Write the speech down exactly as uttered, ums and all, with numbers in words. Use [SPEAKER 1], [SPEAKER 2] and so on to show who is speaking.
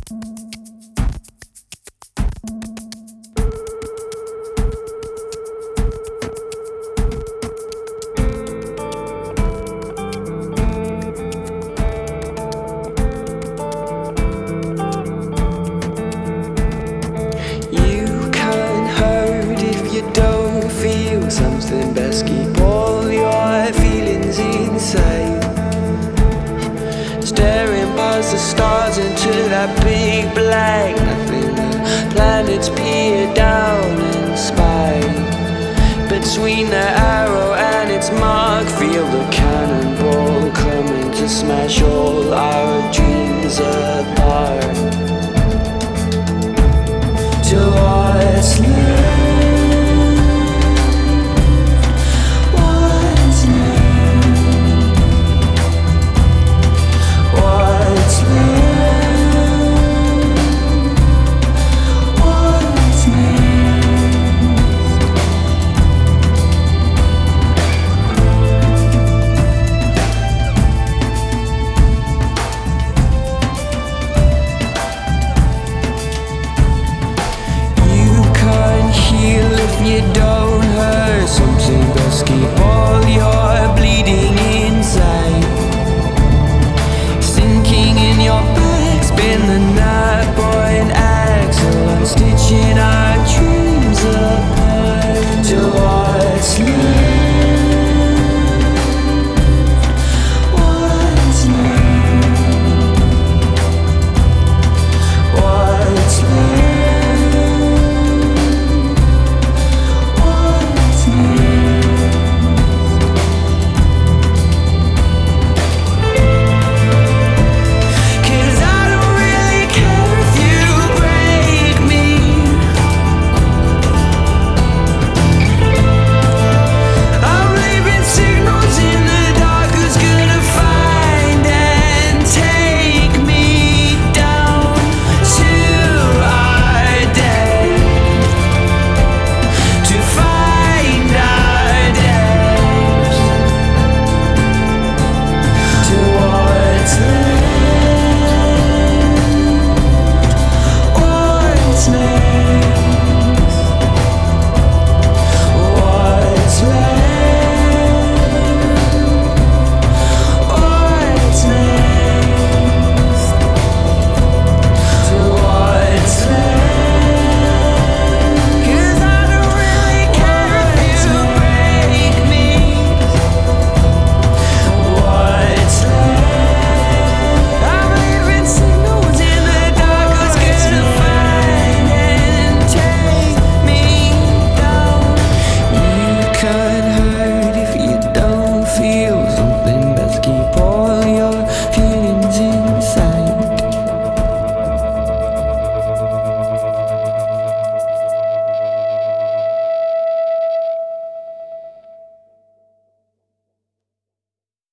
[SPEAKER 1] Something best, keep all your feelings inside. Staring past the stars into that big black nothing. The planets peer down and spy. Between the arrow and its mark, feel the cannonball coming to smash all our dreams apart. Till what's left, you don't hurt. Something best, keep all your bleeding inside. Sinking in your back, spin the nut point axle, unstitching our